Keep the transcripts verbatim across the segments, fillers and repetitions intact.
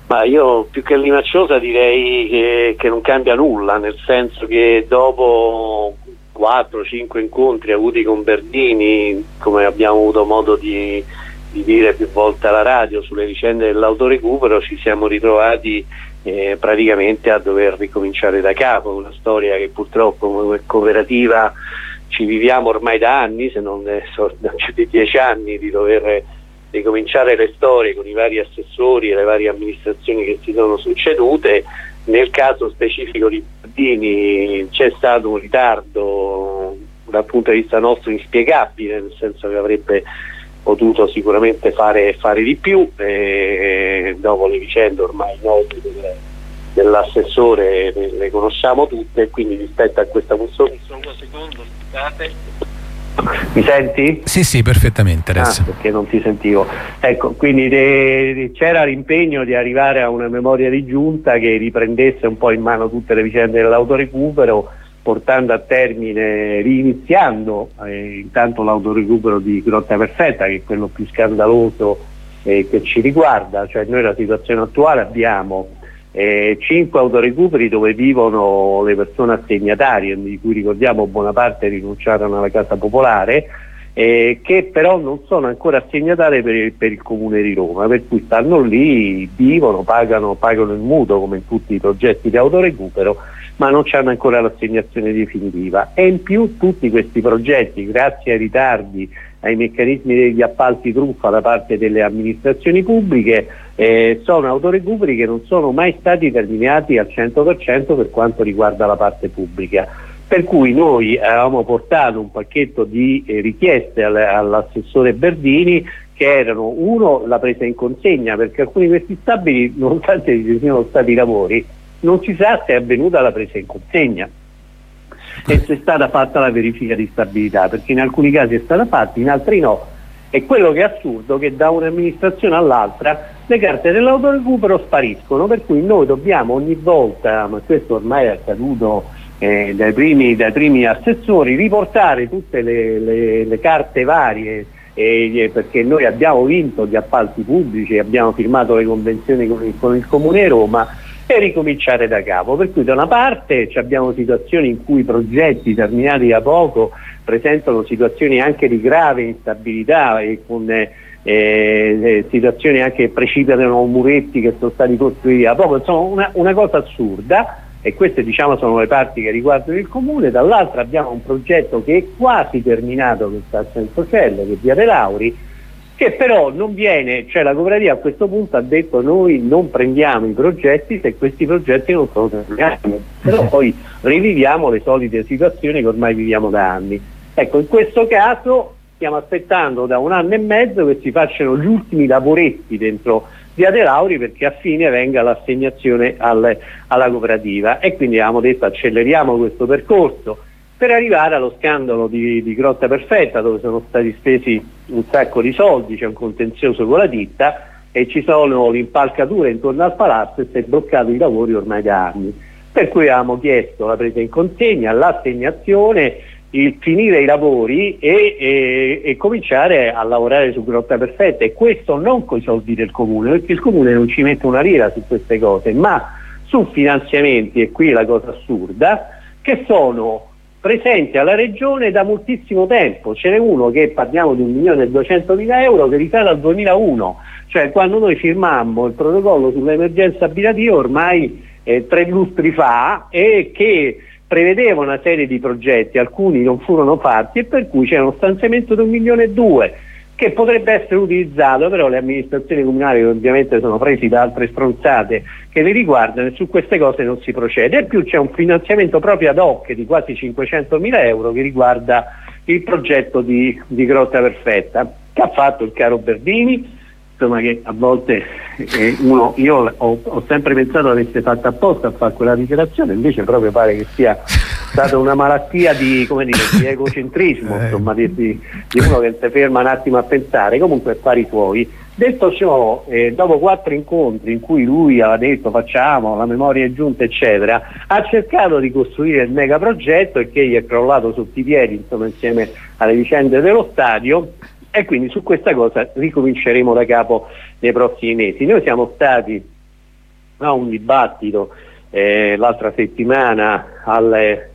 Ma io più che limacciosa direi che, che non cambia nulla, nel senso che dopo quattro cinque incontri avuti con Berdini, come abbiamo avuto modo di, di dire più volte alla radio sulle vicende dell'autorecupero, ci siamo ritrovati eh, praticamente a dover ricominciare da capo, una storia che purtroppo come cooperativa ci viviamo ormai da anni, se non so, da più di dieci anni, di dover ricominciare le storie con i vari assessori e le varie amministrazioni che si sono succedute. Nel caso specifico di Berdini c'è stato un ritardo dal punto di vista nostro inspiegabile, nel senso che avrebbe potuto sicuramente fare, fare di più, e dopo le vicende ormai note dell'assessore le, le conosciamo tutte, quindi rispetto a questa funzione. Solo un secondo, scusate. Mi senti? Sì, sì, perfettamente adesso. Ah, perché non ti sentivo. Ecco, quindi de, c'era l'impegno di arrivare a una memoria di giunta che riprendesse un po' in mano tutte le vicende dell'autorecupero, portando a termine, riniziando eh, intanto l'autorecupero di Grotta Perfetta, che è quello più scandaloso eh, che ci riguarda. Cioè noi la situazione attuale abbiamo Eh, cinque autorecuperi dove vivono le persone assegnatarie, di cui ricordiamo buona parte rinunciarono alla casa popolare, eh, che però non sono ancora assegnatarie per il, per il Comune di Roma, per cui stanno lì, vivono, pagano, pagano il mutuo come in tutti i progetti di autorecupero, ma non hanno ancora l'assegnazione definitiva. E in più tutti questi progetti, grazie ai ritardi, ai meccanismi degli appalti truffa da parte delle amministrazioni pubbliche, eh, sono autorecuperi che non sono mai stati terminati al cento per cento per quanto riguarda la parte pubblica. Per cui noi avevamo portato un pacchetto di eh, richieste all, all'assessore Berdini, che erano: uno, la presa in consegna, perché alcuni di questi stabili, nonostante ci siano stati i lavori, non si sa se è avvenuta la presa in consegna e se è stata fatta la verifica di stabilità, perché in alcuni casi è stata fatta, in altri no. E quello che è assurdo è che da un'amministrazione all'altra le carte dell'autorecupero spariscono, per cui noi dobbiamo ogni volta, ma questo ormai è accaduto eh, dai, primi, dai primi assessori, riportare tutte le, le, le carte varie, eh, perché noi abbiamo vinto gli appalti pubblici, abbiamo firmato le convenzioni con il, con il Comune Roma, e ricominciare da capo. Per cui da una parte abbiamo situazioni in cui i progetti terminati da poco presentano situazioni anche di grave instabilità e con eh, eh, situazioni anche che precipitano muretti che sono stati costruiti da poco, insomma una, una cosa assurda, e queste diciamo sono le parti che riguardano il Comune. Dall'altra abbiamo un progetto che è quasi terminato, che sta a Centocelle, che è Via De Lauri, che però non viene, cioè la cooperativa a questo punto ha detto: noi non prendiamo i progetti se questi progetti non sono terminati, però poi riviviamo le solite situazioni che ormai viviamo da anni. Ecco, in questo caso stiamo aspettando da un anno e mezzo che si facciano gli ultimi lavoretti dentro Via De Lauri perché a fine venga l'assegnazione al, alla cooperativa, e quindi avevamo detto: acceleriamo questo percorso per arrivare allo scandalo di, di Grotta Perfetta, dove sono stati spesi un sacco di soldi, c'è un contenzioso con la ditta e ci sono l'impalcatura intorno al palazzo e si è bloccato i lavori ormai da anni. Per cui avevamo chiesto la presa in consegna, l'assegnazione, il finire i lavori e, e, e cominciare a lavorare su Grotta Perfetta, e questo non con i soldi del Comune, perché il Comune non ci mette una lira su queste cose, ma su finanziamenti, e qui la cosa assurda, che sono presenti alla Regione da moltissimo tempo. Ce n'è uno che parliamo di un milione e duecentomila euro che risale al duemilauno, cioè quando noi firmammo il protocollo sull'emergenza abitativa ormai eh, tre lustri fa, e che prevedeva una serie di progetti, alcuni non furono fatti, e per cui c'era uno stanziamento di un milione e due che potrebbe essere utilizzato, però le amministrazioni comunali ovviamente sono presi da altre stronzate che li riguardano, e su queste cose non si procede. E più c'è un finanziamento proprio ad hoc di quasi cinquecentomila euro che riguarda il progetto di, di Grotta Perfetta, che ha fatto il caro Berdini, insomma, che a volte eh, uno, io ho, ho sempre pensato avesse fatto apposta a fare quella dichiarazione, invece proprio pare che sia stata una malattia di, come dire, di egocentrismo, insomma, di, di, di uno che si ferma un attimo a pensare. Comunque affari suoi. Detto ciò, eh, dopo quattro incontri in cui lui aveva detto facciamo la memoria giunta eccetera, ha cercato di costruire il mega progetto, e che gli è crollato sotto i piedi, insomma, insieme alle vicende dello stadio, e quindi su questa cosa ricominceremo da capo nei prossimi mesi. Noi siamo stati no, un dibattito eh, l'altra settimana alle,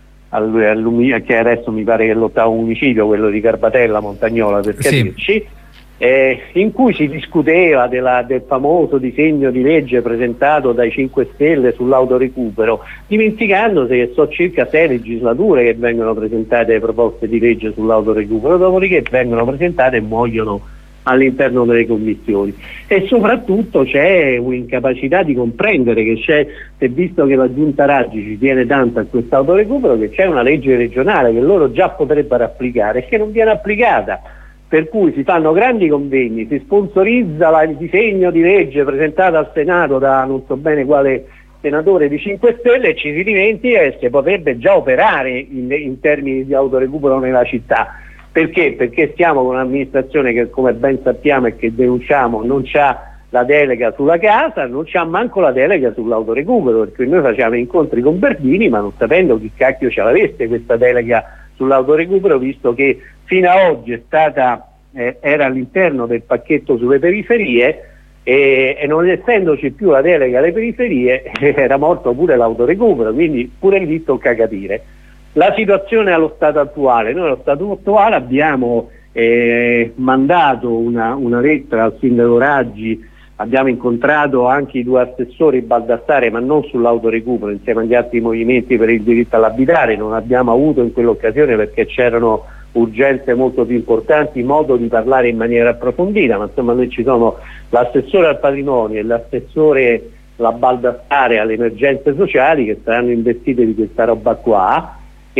al, al, che adesso mi pare che è l'ottavo omicidio, quello di Garbatella, Montagnola per capirci, sì. eh, in cui si discuteva della, del famoso disegno di legge presentato dai cinque Stelle sull'autorecupero, dimenticandosi che sono circa sei legislature che vengono presentate proposte di legge sull'autorecupero, dopodiché vengono presentate e muoiono all'interno delle commissioni, e soprattutto c'è un'incapacità di comprendere che c'è, se visto che la Giunta Raggi ci tiene tanto a questo autorecupero, che c'è una legge regionale che loro già potrebbero applicare e che non viene applicata, per cui si fanno grandi convegni, si sponsorizza la, il disegno di legge presentato al Senato da non so bene quale senatore di cinque Stelle e ci si dimentica che si potrebbe già operare in, in termini di autorecupero nella città. Perché? Perché stiamo con un'amministrazione che, come ben sappiamo e che denunciamo, non c'ha la delega sulla casa, non c'ha manco la delega sull'autorecupero, perché noi facciamo incontri con Berdini ma non sapendo chi cacchio ce l'avesse questa delega sull'autorecupero, visto che fino a oggi è stata, eh, era all'interno del pacchetto sulle periferie e, e non essendoci più la delega alle periferie era morto pure l'autorecupero, quindi pure lì tocca capire. La situazione allo stato attuale: noi allo stato attuale abbiamo eh, mandato una, una lettera al sindaco Raggi, abbiamo incontrato anche i due assessori Baldassare, ma non sull'autorecupero, insieme agli altri movimenti per il diritto all'abitare. Non abbiamo avuto in quell'occasione, perché c'erano urgenze molto più importanti, modo di parlare in maniera approfondita, ma insomma noi ci sono l'assessore al patrimonio e l'assessore la Baldassare alle emergenze sociali che saranno investite di questa roba qua.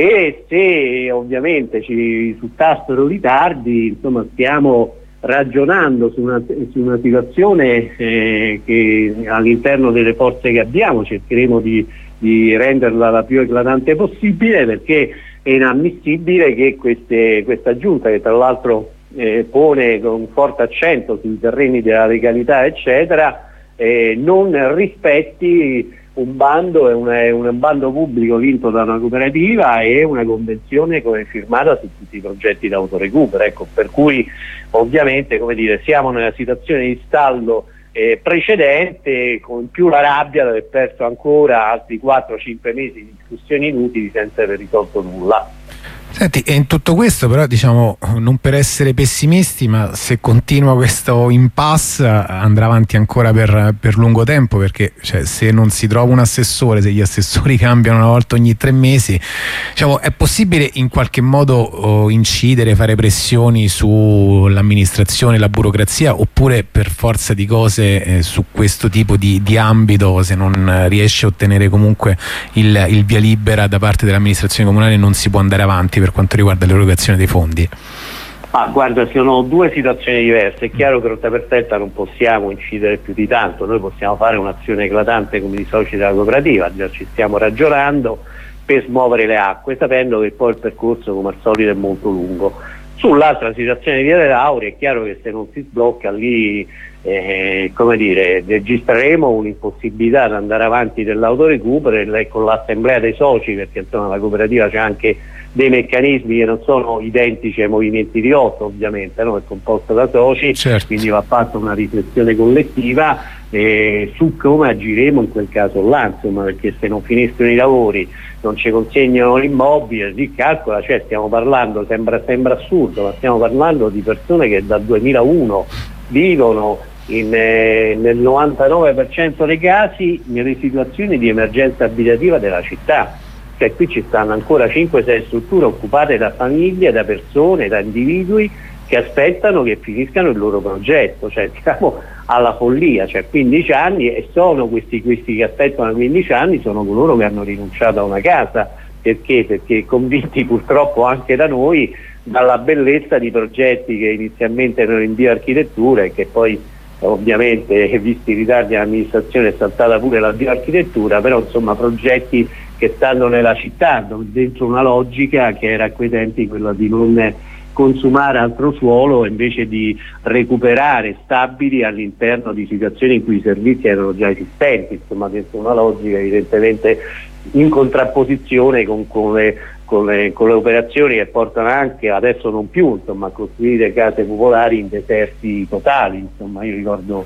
E se ovviamente ci suttassero ritardi, insomma stiamo ragionando su una, su una situazione eh, che all'interno delle forze che abbiamo cercheremo di, di renderla la più eclatante possibile, perché è inammissibile che queste, questa giunta, che tra l'altro eh, pone con un forte accento sui terreni della legalità eccetera, eh, non rispetti un bando, è un, un bando pubblico vinto da una cooperativa e una convenzione come firmata su tutti i progetti di autorecupero, ecco, per cui ovviamente, come dire, siamo nella situazione di stallo eh, precedente, con più la rabbia di aver perso ancora altri quattro cinque mesi di discussioni inutili senza aver risolto nulla. Senti, e in tutto questo però, diciamo, non per essere pessimisti, ma se continua questo impasse andrà avanti ancora per, per lungo tempo, perché cioè, se non si trova un assessore, se gli assessori cambiano una volta ogni tre mesi, diciamo, è possibile in qualche modo oh, incidere, fare pressioni sull'amministrazione, la burocrazia, oppure per forza di cose eh, su questo tipo di, di ambito, se non riesce a ottenere comunque il, il via libera da parte dell'amministrazione comunale, non si può andare avanti per quanto riguarda l'erogazione dei fondi? Ah, guarda, sono due situazioni diverse. È chiaro che rotta perfetta non possiamo incidere più di tanto, noi possiamo fare un'azione eclatante come i soci della cooperativa, già ci stiamo ragionando per smuovere le acque, sapendo che poi il percorso come al solito è molto lungo. Sull'altra situazione di Via dei Lauri è chiaro che se non si sblocca lì, eh, come dire, registreremo un'impossibilità ad andare avanti dell'autorecupero e con l'assemblea dei soci, perché insomma la cooperativa c'è anche dei meccanismi che non sono identici ai movimenti di otto, ovviamente, no? È composto da soci, certo. Quindi va fatta una riflessione collettiva eh, su come agiremo in quel caso là, insomma, perché se non finiscono i lavori, non ci consegnano l'immobile, si calcola, cioè stiamo parlando, sembra, sembra assurdo, ma stiamo parlando di persone che dal duemilauno vivono in, eh, nel novantanove per cento dei casi nelle situazioni di emergenza abitativa della città. Cioè qui ci stanno ancora cinque sei strutture occupate da famiglie, da persone, da individui che aspettano che finiscano il loro progetto, cioè siamo alla follia, cioè quindici anni, e sono questi, questi che aspettano quindici anni sono coloro che hanno rinunciato a una casa. Perché? Perché convinti purtroppo anche da noi dalla bellezza di progetti che inizialmente erano in bioarchitettura e che poi ovviamente, visti i ritardi dell'amministrazione, è saltata pure la bioarchitettura, però insomma progetti che stanno nella città, dentro una logica che era a quei tempi quella di non consumare altro suolo invece di recuperare stabili all'interno di situazioni in cui i servizi erano già esistenti, insomma dentro una logica evidentemente in contrapposizione con, con, le, con, le, con le operazioni che portano anche, adesso non più, insomma, a costruire case popolari in deserti totali. Insomma, io ricordo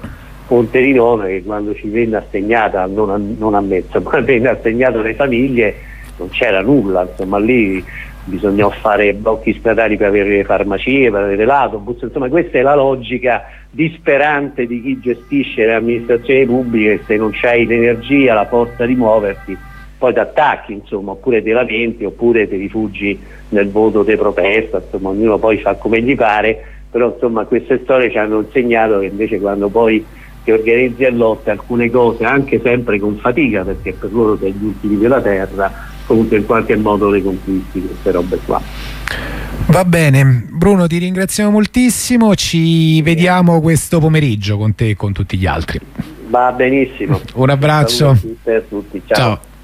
Ponte di Nona, che quando ci venne assegnata, non a, non a me, insomma, venne assegnato alle famiglie, non c'era nulla, insomma lì bisognò fare blocchi stradali per avere le farmacie, per avere l'autobus, insomma questa è la logica disperante di chi gestisce le amministrazioni pubbliche. Se non c'hai l'energia, la forza di muoverti, poi ti attacchi, insomma, oppure ti lamenti, oppure ti rifugi nel voto di protesta, insomma ognuno poi fa come gli pare, però insomma queste storie ci hanno insegnato che invece quando poi ti organizzi a lotte alcune cose, anche sempre con fatica, perché per loro sei gli ultimi della terra, comunque in qualche modo le conquisti queste robe qua. Va bene, Bruno, ti ringraziamo moltissimo, ci vediamo questo pomeriggio con te e con tutti gli altri. Va benissimo. Un abbraccio. Saluti a tutti, ciao. Ciao.